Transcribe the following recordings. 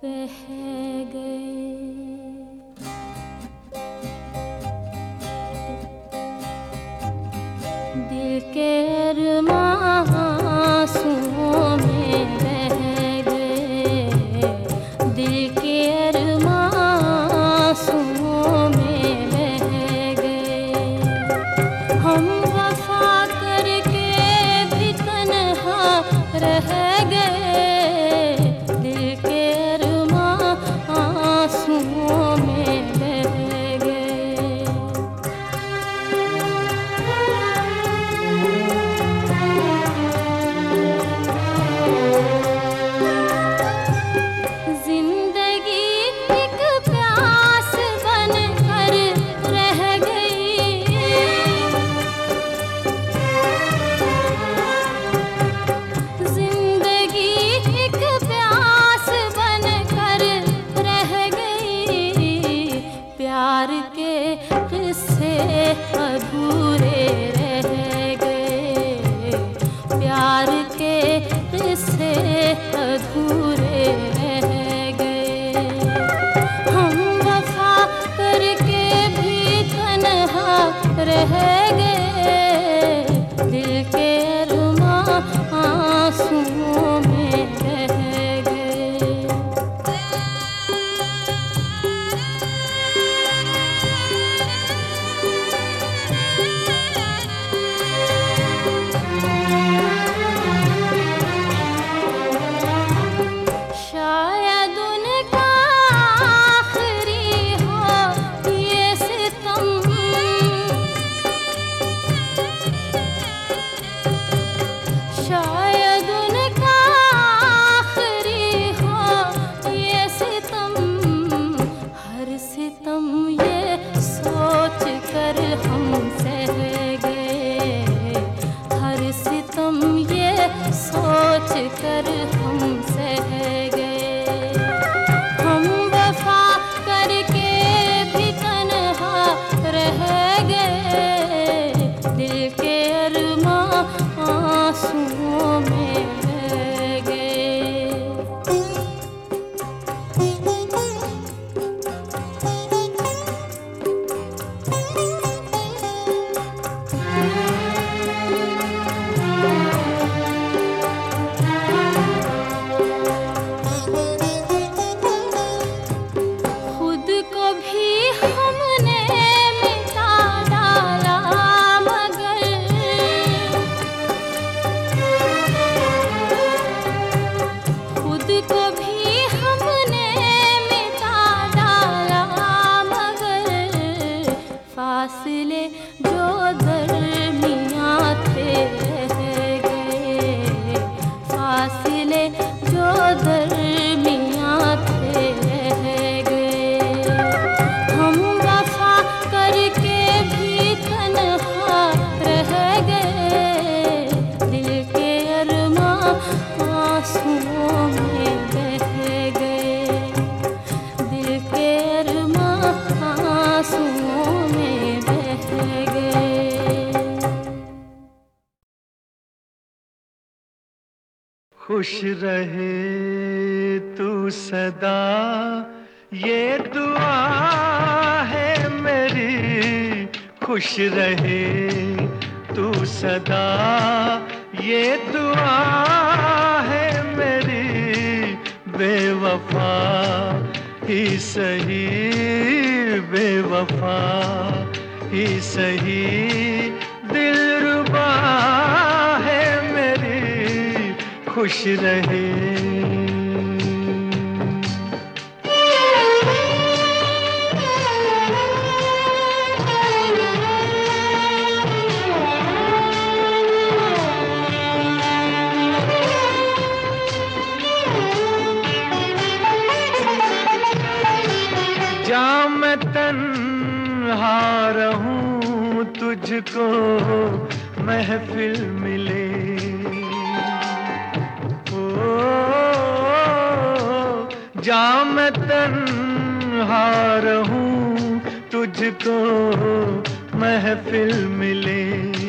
बह गए। दिल के अरमां आंसुओं में बह गए। दिल के अरमां आंसुओं में बह गए। हम वफा करके भी तन्हा रह गए। दिल के अरमां आंसुओं में बह गए। जिंदगी एक प्यास बनकर रह गई। जिंदगी एक प्यास बनकर रह गई। प्यार के किस्से अधूरे रह गए। प्यार के किस्से अधूरे रह गए। हम वफा करके भी तन्हा रह गए। दिल के अरमां आंसुओं में बह गए। शायद उनका आखिरी हो ये सितम। शायद उनका आखिरी हो ये सितम। हर सितम ये सोच कर हम सह गए। हर सितम ये सोच कर हम सह गए। हम वफा करके भी तन्हा रह गए। दिल के अरमां आंसुओं में बह गए। खुद को भी हमने मिटा डाला मगर खुद को भी हमने मिटा डाला मगर फासले जो दरमियां थे रह गए। फासले जो दरमियां थे रह गए। हम वफा करके भी तन्हा रह गए। दिल के अरमां आंसुओं में बह गए। दिल के अरमां आंसुओं में बह गए। खुश रहे तू सदा ये दुआ है मेरी। खुश रहे तू सदा ये दुआ है मेरी। बेवफा ही सही बेवफा ही सही दिलरुबा है मेरी। खुश रहे। जा मैं तन्हा रहूं तुझको महफिल मिले। ओ जा मैं तन्हा रहूं तुझको महफिल मिले।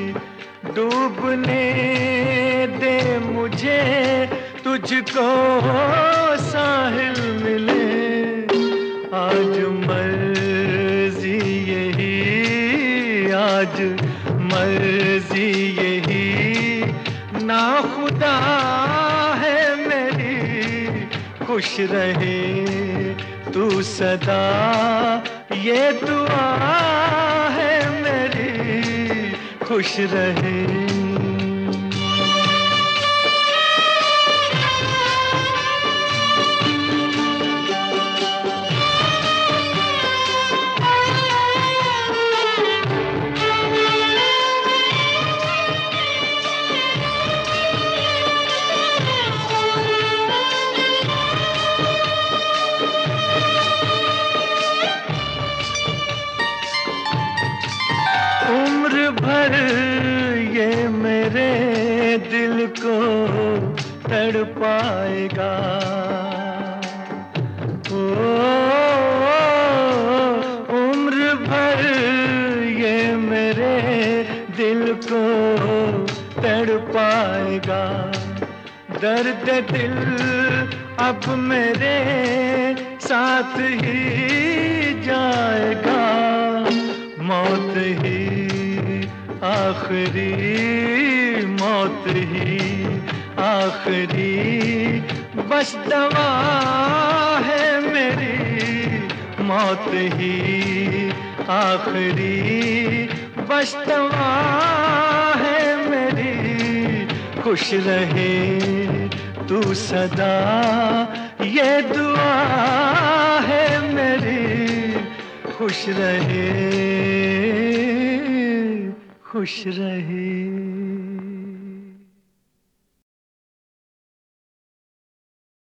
डूबने दे मुझे तुझको साहिल मिले। मर्जी यही ना खुदा है मेरी, खुश रहे तू सदा, ये दुआ है मेरी, खुश रहे। उम्र भर ये मेरे दिल को तड़पाएगा, ओ उम्र भर ये मेरे दिल को तड़पाएगा। दर्द दिल अब मेरे साथ ही जाएगा, मौत ही आखिरी, मौत ही आखिरी बस दवा है मेरी, मौत ही आखिरी बस दवा है मेरी, खुश रहे तू सदा, ये दुआ है मेरी, खुश रहे, खुश रहे।